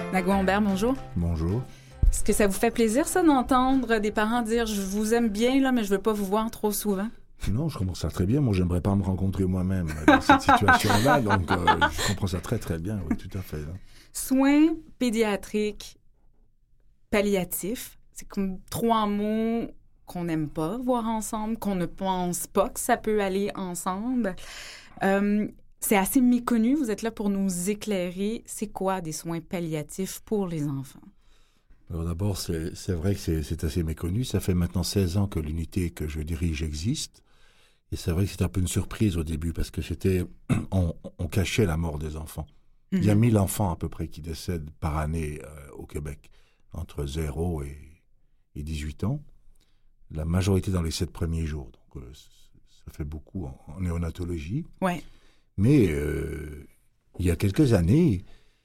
Nago Humbert, bonjour. Bonjour. Est-ce que ça vous fait plaisir, ça, d'entendre des parents dire « Je vous aime bien, là, mais je veux pas vous voir trop souvent ». Non, je comprends ça très bien. Moi, j'aimerais pas me rencontrer moi-même dans cette situation-là. Donc, je comprends ça très, très bien. Oui, tout à fait. Là. Soins pédiatriques palliatifs, c'est comme trois mots qu'on n'aime pas voir ensemble, qu'on ne pense pas que ça peut aller ensemble. C'est assez méconnu. Vous êtes là pour nous éclairer. C'est quoi des soins palliatifs pour les enfants? Alors d'abord, c'est vrai que c'est assez méconnu. Ça fait maintenant 16 ans que l'unité que je dirige existe. Et c'est vrai que c'était un peu une surprise au début parce que on cachait la mort des enfants. Il y a 1000 enfants à peu près qui décèdent par année au Québec, entre 0 et 18 ans. La majorité dans les 7 premiers jours. Donc ça fait beaucoup en néonatologie. Ouais. Mais il y a quelques années,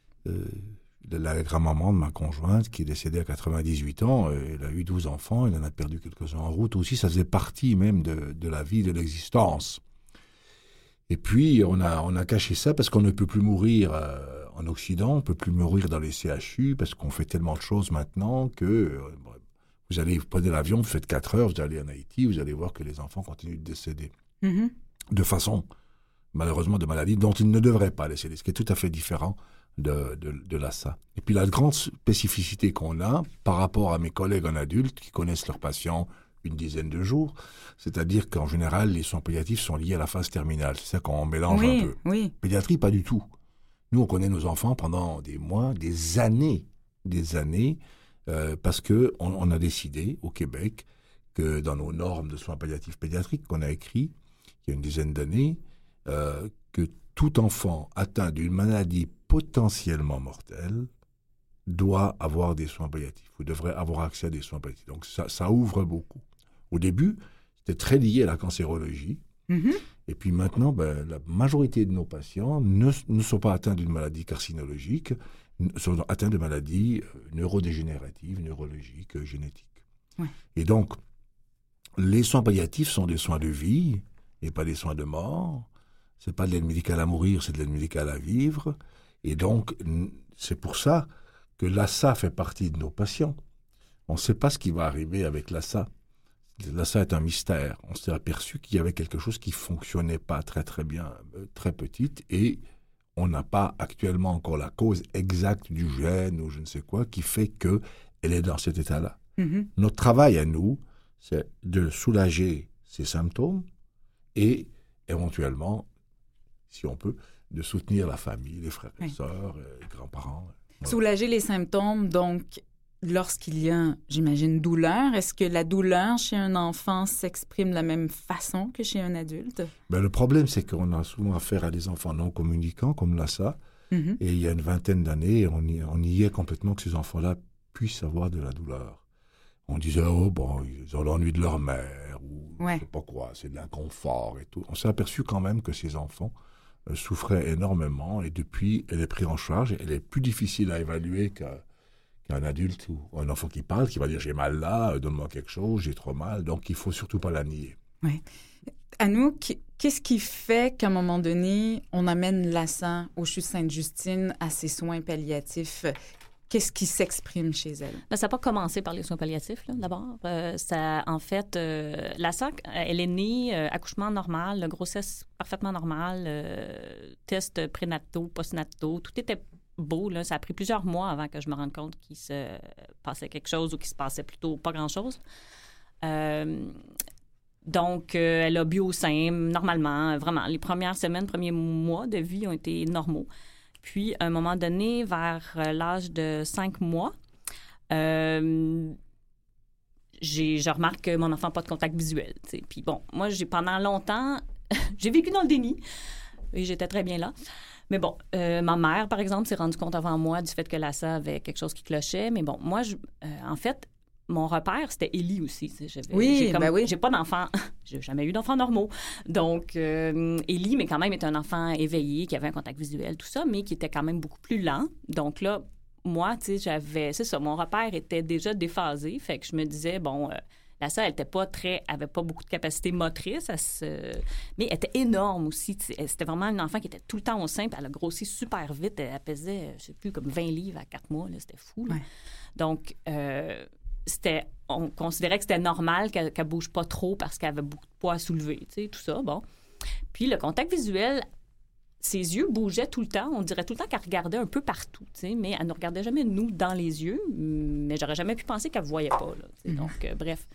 la grand-maman de ma conjointe, qui est décédée à 98 ans, elle a eu 12 enfants, elle en a perdu quelques-uns en route aussi, ça faisait partie même de la vie, de l'existence. Et puis, on a caché ça parce qu'on ne peut plus mourir en Occident, on ne peut plus mourir dans les CHU, parce qu'on fait tellement de choses maintenant que vous prenez l'avion, vous faites 4 heures, vous allez en Haïti, vous allez voir que les enfants continuent de décéder. Mm-hmm. De façon, malheureusement, de maladies dont ils ne devraient pas décéder, ce qui est tout à fait différent de l'ASA. Et puis la grande spécificité qu'on a par rapport à mes collègues en adultes qui connaissent leurs patients une dizaine de jours, c'est-à-dire qu'en général, les soins palliatifs sont liés à la phase terminale. C'est ça qu'on mélange un peu. Oui. Pédiatrie, pas du tout. Nous, on connaît nos enfants pendant des mois, des années, parce qu'on a décidé au Québec que dans nos normes de soins palliatifs pédiatriques qu'on a écrit il y a une dizaine d'années, que tout enfant atteint d'une maladie potentiellement mortelle doit avoir des soins palliatifs ou devrait avoir accès à des soins palliatifs. Donc ça ouvre beaucoup. Au début, c'était très lié à la cancérologie. Mm-hmm. Et puis maintenant, la majorité de nos patients ne sont pas atteints d'une maladie carcinologique, sont atteints de maladies neurodégénératives, neurologiques, génétiques. Ouais. Et donc, les soins palliatifs sont des soins de vie et pas des soins de mort. C'est pas de l'aide médicale à mourir, c'est de l'aide médicale à vivre. Et donc, c'est pour ça que l'ASA fait partie de nos patients. On ne sait pas ce qui va arriver avec l'ASA. L'ASA est un mystère. On s'est aperçu qu'il y avait quelque chose qui ne fonctionnait pas très très bien, très petite, et on n'a pas actuellement encore la cause exacte du gène ou je ne sais quoi qui fait qu'elle est dans cet état-là. Mm-hmm. Notre travail à nous, c'est de soulager ces symptômes et éventuellement, si on peut, de soutenir la famille, les frères et sœurs, les grands-parents. Voilà. Soulager les symptômes, donc, lorsqu'il y a, j'imagine, douleur, est-ce que la douleur chez un enfant s'exprime de la même façon que chez un adulte? Le problème, c'est qu'on a souvent affaire à des enfants non communicants, comme l'ASA, mm-hmm. Et il y a une vingtaine d'années, on y est complètement que ces enfants-là puissent avoir de la douleur. On disait, ils ont l'ennui de leur mère, ou je ne sais pas quoi, c'est de l'inconfort et tout. On s'est aperçu quand même que ces enfants souffrait énormément et depuis, elle est prise en charge. Elle est plus difficile à évaluer qu'un adulte ou un enfant qui parle, qui va dire « j'ai mal là, donne-moi quelque chose, j'ai trop mal ». Donc, il ne faut surtout pas la nier. Oui. Anouk, qu'est-ce qui fait qu'à un moment donné, on amène l'ASA au CHU Sainte-Justine à ses soins palliatifs? Qu'est-ce qui s'exprime chez elle? Ça n'a pas commencé par les soins palliatifs, là, d'abord. L'ASA, elle est née, accouchement normal, grossesse parfaitement normale, tests prénataux, postnataux, tout était beau. Là. Ça a pris plusieurs mois avant que je me rende compte qu'il se passait quelque chose ou qu'il se passait plutôt pas grand-chose. Donc, elle a bu au sein, normalement, vraiment. Les premières semaines, premiers mois de vie ont été normaux. Puis, à un moment donné, vers l'âge de 5 mois, je remarque que mon enfant n'a pas de contact visuel. T'sais. Puis bon, moi, pendant longtemps, j'ai vécu dans le déni et j'étais très bien là. Mais bon, ma mère, par exemple, s'est rendue compte avant moi du fait que l'ASA avait quelque chose qui clochait. Mais bon, moi, en fait, mon repère, c'était Élie aussi. J'ai pas d'enfant. J'ai jamais eu d'enfants normaux. Donc, Élie, mais quand même, est un enfant éveillé, qui avait un contact visuel, tout ça, mais qui était quand même beaucoup plus lent. Donc là, moi, tu sais, c'est ça, mon repère était déjà déphasé. Fait que je me disais, La sœur, elle avait pas beaucoup de capacité motrice, mais elle était énorme aussi. C'était vraiment une enfant qui était tout le temps au sein, puis elle a grossi super vite. Elle pesait, je sais plus, comme 20 livres à 4 mois. Là. C'était fou. Là. Ouais. Donc, on considérait que c'était normal qu'elle bouge pas trop parce qu'elle avait beaucoup de poids à soulever, tout ça, bon. Puis le contact visuel, ses yeux bougeaient tout le temps. On dirait tout le temps qu'elle regardait un peu partout, mais elle ne regardait jamais nous dans les yeux, mais j'aurais jamais pu penser qu'elle ne voyait pas. Là, donc, bref.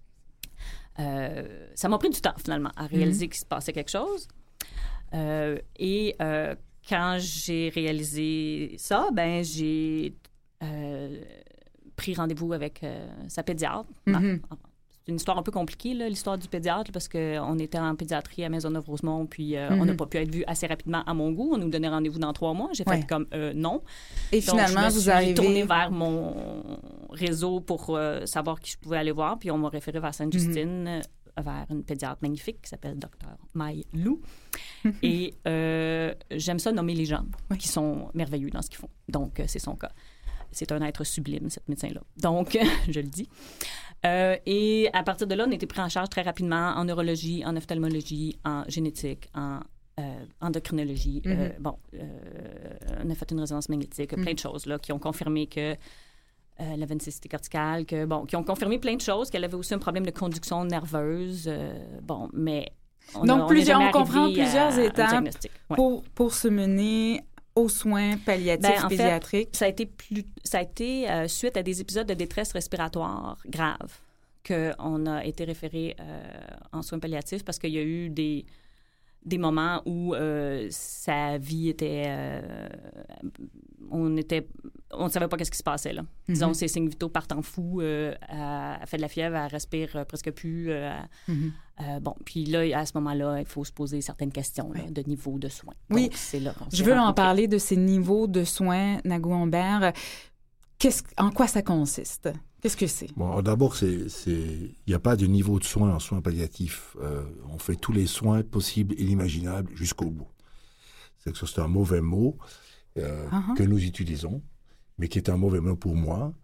Ça m'a pris du temps, finalement, à réaliser qu'il se passait quelque chose. Et quand j'ai réalisé ça, ben j'ai pris rendez-vous avec sa pédiatre. C'est une histoire un peu compliquée, là, l'histoire du pédiatre, parce qu'on était en pédiatrie à Maisonneuve-Rosemont, puis on n'a pas pu être vu assez rapidement à mon goût. On nous donnait rendez-vous dans 3 mois. J'ai fait comme non. Et donc, finalement, vous arrivez... Je me suis tournée vers mon réseau pour savoir qui je pouvais aller voir, puis on m'a référé vers Sainte-Justine, vers une pédiatre magnifique qui s'appelle Dr. Mai Lou. Et j'aime ça nommer les gens qui sont merveilleux dans ce qu'ils font. Donc, c'est son cas. C'est un être sublime, cette médecin-là. Donc, je le dis. Et à partir de là, on a été pris en charge très rapidement en neurologie, en ophtalmologie, en génétique, en endocrinologie. On a fait une résonance magnétique, plein de choses là, qui ont confirmé que elle avait une cécité corticale, qui ont confirmé plein de choses, qu'elle avait aussi un problème de conduction nerveuse. Mais on comprend plusieurs étapes pour se mener aux soins palliatifs pédiatriques. En fait, ça a été suite à des épisodes de détresse respiratoire grave qu'on a été référé en soins palliatifs parce qu'il y a eu des moments où sa vie était... on ne savait pas qu'est-ce qui se passait, là. Disons, ses signes vitaux partent en fou. Elle fait de la fièvre, elle respire presque plus. Puis là, à ce moment-là, il faut se poser certaines questions là, de niveau de soins. Oui, donc, c'est là je veux en parler de ces niveaux de soins, Nago-Humbert. En quoi ça consiste? Qu'est-ce que c'est? Bon, d'abord, il n'y a pas de niveau de soins en soins palliatifs. On fait tous les soins possibles et inimaginables jusqu'au bout. C'est un mauvais mot que nous utilisons, mais qui est un mauvais mot pour moi.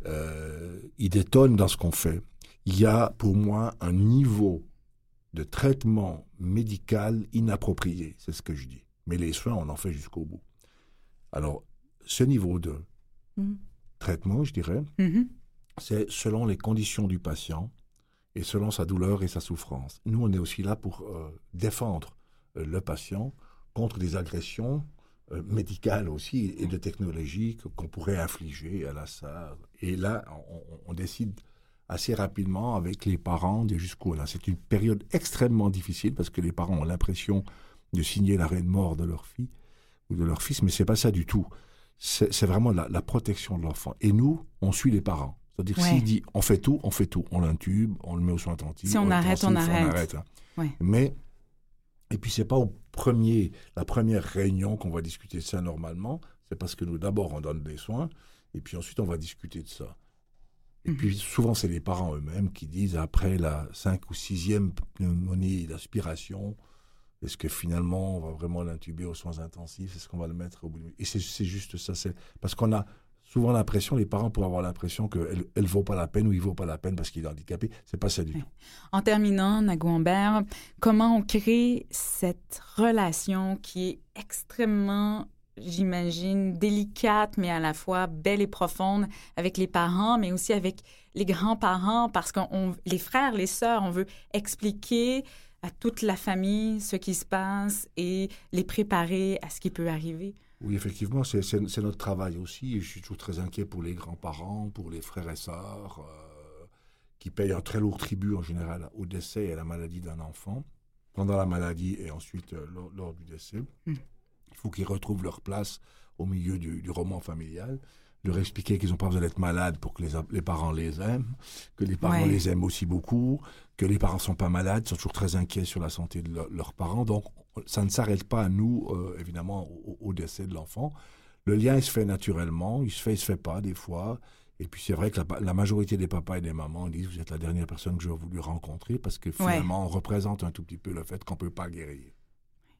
Il détonne dans ce qu'on fait. Il y a pour moi un niveau de traitement médical inapproprié, c'est ce que je dis. Mais les soins, on en fait jusqu'au bout. Alors, ce niveau de traitement, je dirais, c'est selon les conditions du patient et selon sa douleur et sa souffrance. Nous, on est aussi là pour défendre le patient contre des agressions médicales aussi et de technologie qu'on pourrait infliger à la SAR. Et là, on décide assez rapidement avec les parents de jusqu'où là. C'est une période extrêmement difficile parce que les parents ont l'impression de signer l'arrêt de mort de leur fille ou de leur fils, mais c'est pas ça du tout. C'est vraiment la protection de l'enfant. Et nous, on suit les parents. C'est-à-dire s'il dit on fait tout, on l'intube, on le met aux soins intensifs. Si on arrête, on arrête. Mais et puis c'est pas la première réunion qu'on va discuter de ça normalement. C'est parce que nous d'abord on donne des soins et puis ensuite on va discuter de ça. Et puis souvent c'est les parents eux-mêmes qui disent après la 5 ou 6e pneumonie d'aspiration, est-ce que finalement on va vraiment l'intuber aux soins intensifs, est-ce qu'on va le mettre au bout du... Et c'est juste ça, c'est parce qu'on a souvent l'impression, les parents pourraient avoir l'impression qu'elle ne vaut pas la peine ou il ne vaut pas la peine parce qu'il est handicapé. C'est pas ça du tout. En terminant, Nago-Humbert, comment on crée cette relation qui est extrêmement, j'imagine, délicate, mais à la fois belle et profonde avec les parents, mais aussi avec les grands-parents, parce que les frères, les sœurs, on veut expliquer à toute la famille ce qui se passe et les préparer à ce qui peut arriver. Oui, effectivement, c'est notre travail aussi. Je suis toujours très inquiet pour les grands-parents, pour les frères et sœurs, qui payent un très lourd tribut en général au décès et à la maladie d'un enfant, pendant la maladie et ensuite lors du décès. Il faut qu'ils retrouvent leur place au milieu du roman familial, leur expliquer qu'ils n'ont pas besoin d'être malades pour que les parents les aiment, que les parents les aiment aussi beaucoup, que les parents ne sont pas malades, sont toujours très inquiets sur la santé de leurs parents. Donc, ça ne s'arrête pas à nous, évidemment, au décès de l'enfant. Le lien, il se fait naturellement, il se fait pas des fois. Et puis, c'est vrai que la majorité des papas et des mamans disent « Vous êtes la dernière personne que j'aurais voulu rencontrer » parce que finalement, on représente un tout petit peu le fait qu'on ne peut pas guérir.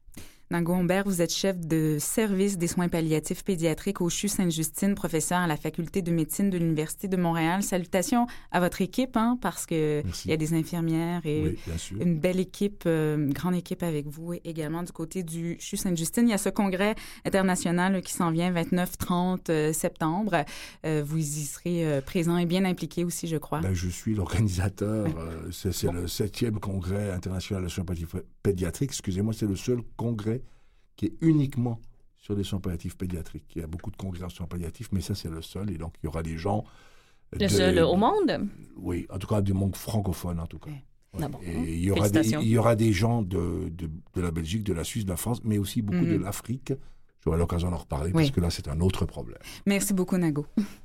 Nago Humbert, vous êtes chef de service des soins palliatifs pédiatriques au CHU Sainte-Justine, professeur à la Faculté de médecine de l'Université de Montréal. Salutations à votre équipe, parce qu'il y a des infirmières et une belle équipe, une grande équipe avec vous. Et également du côté du CHU Sainte-Justine, il y a ce congrès international qui s'en vient 29-30 septembre. Vous y serez présent et bien impliqué aussi, je crois. Je suis l'organisateur. C'est le 7e congrès international de soins palliatifs pédiatriques. Excusez-moi, c'est le seul congrès qui est uniquement sur les soins palliatifs pédiatriques. Il y a beaucoup de congrès en soins palliatifs, mais ça, c'est le seul. Et donc, il y aura des gens... Le seul au monde? Oui, en tout cas, du monde francophone, en tout cas. Ouais. Ah bon. Et il y aura des gens de la Belgique, de la Suisse, de la France, mais aussi beaucoup de l'Afrique. J'aurai l'occasion d'en reparler, parce que là, c'est un autre problème. Merci beaucoup, Nago.